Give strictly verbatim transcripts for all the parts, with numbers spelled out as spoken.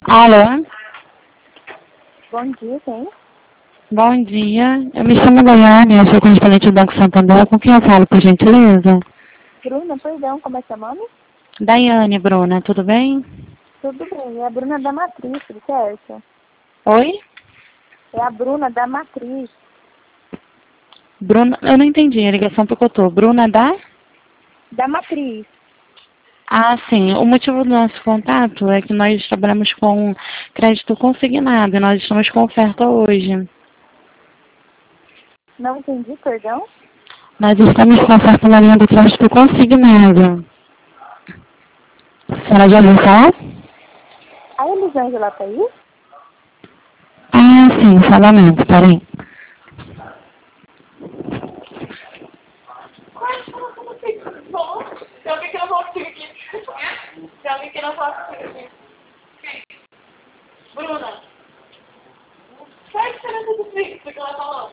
Alô? Bom dia, quem? Bom dia. Eu me chamo Daiane, eu sou correspondente do Banco Santander. Com quem eu falo, por gentileza? Bruna, perdão, como é seu nome? Daiane, Bruna, tudo bem? Tudo bem, é a Bruna da Matriz, tudo certo? Oi? É a Bruna da Matriz. Bruna, eu não entendi, a ligação picotou. Bruna da? Da Matriz. Ah, sim. O motivo do nosso contato é que nós trabalhamos com crédito consignado e nós estamos com oferta hoje. Não entendi, perdão? Nós estamos com oferta na linha do crédito consignado. A senhora já ouviu falar? A Elisângela tá aí? Ah, sim, salvamento, peraí. Tem alguém que não fala comigo aqui. Tem alguém que não fala comigo aqui. Bruna. Qual é a diferença do fixo que ela falou?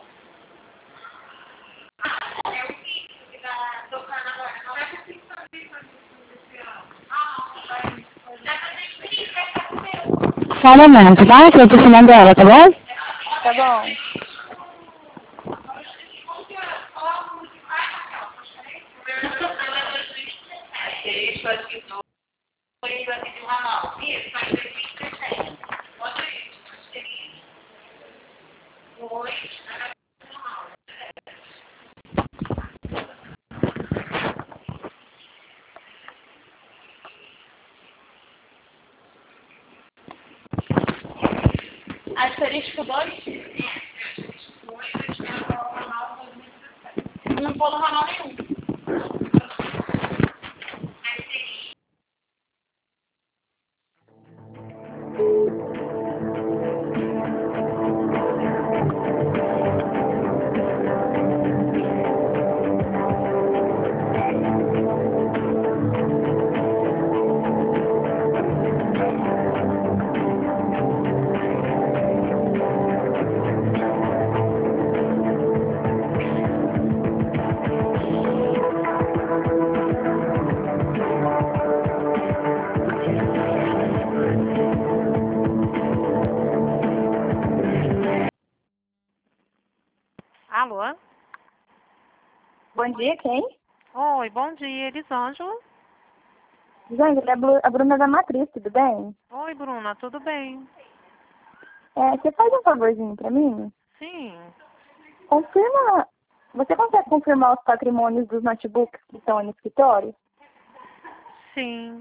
Ah, é o fixo que tá tocando agora. Não é o fixo também. Ah, não. Dá pra ter fixo, é pra comer. Salvamento, tá? Que eu tô chamando ela, tá bom? Tá bom. Asterisco dois? Não vou no ramal nenhum. Alô? Bom dia, quem? Oi, bom dia, Elisângela. Elisângela, é a Bru- a Bruna da Matriz, tudo bem? Oi, Bruna, tudo bem? É, você faz um favorzinho pra mim? Sim. Confirma... Você consegue confirmar os patrimônios dos notebooks que estão no escritório? Sim.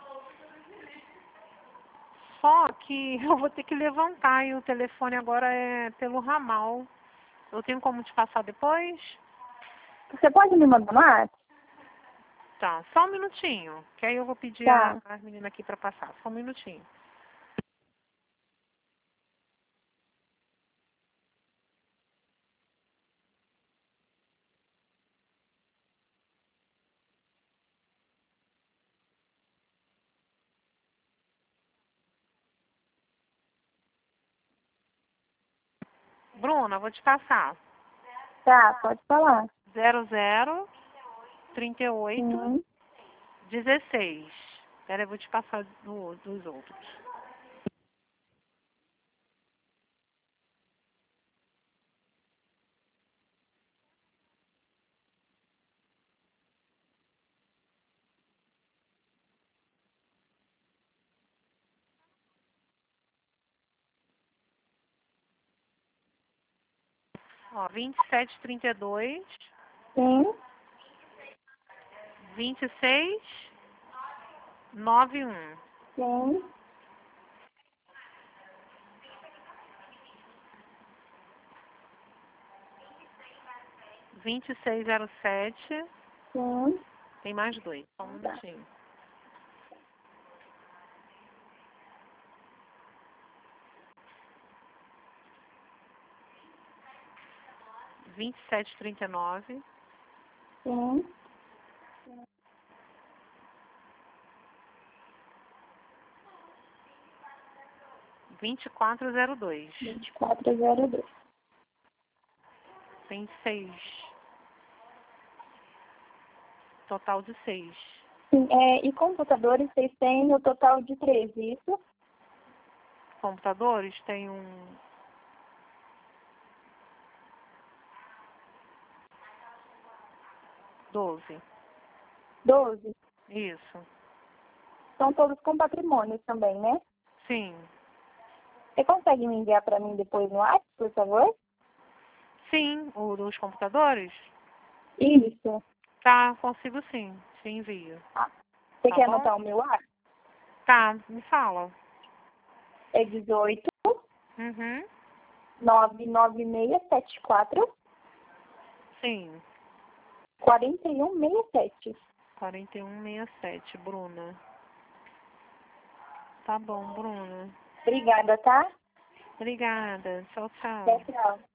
Só que eu vou ter que levantar e o telefone agora é pelo ramal. Eu tenho como te passar depois? Você pode me mandar no WhatsApp? Tá, só um minutinho, que aí eu vou pedir a, Tá. a menina aqui pra passar. Só um minutinho. Bruna, vou te passar. Tá, pode falar. Zero zero trinta e oito Sim. dezesseis. Pera, eu vou te passar do, dos outros. Ó, vinte e sete trinta e dois, Sim. vinte e seis noventa e um. Sim. vinte e seis zero sete. Sim. Tem mais dois. Só um Tá. minutinho. vinte e sete trinta e nove. Sim. vinte e quatro zero dois. vinte e quatro zero dois. Tem seis. Total de seis. Sim, é, e computadores vocês têm o total de treze, isso? computadores? Tem um... doze. doze? Isso. São todos com patrimônios também, né? Sim. Você consegue me enviar para mim depois no WhatsApp, por favor? Sim, o dos computadores? Isso. Tá, consigo sim. Te envio. Ah, você Tá quer bom? anotar o meu WhatsApp? Tá, me fala. É dezoito, Uhum. nove nove seis sete quatro, Sim. quatro um seis sete. quarenta e um sessenta e sete, Bruna. Tá bom, Bruna. Obrigada, tá? Obrigada. Tchau, tchau. Tchau, tchau.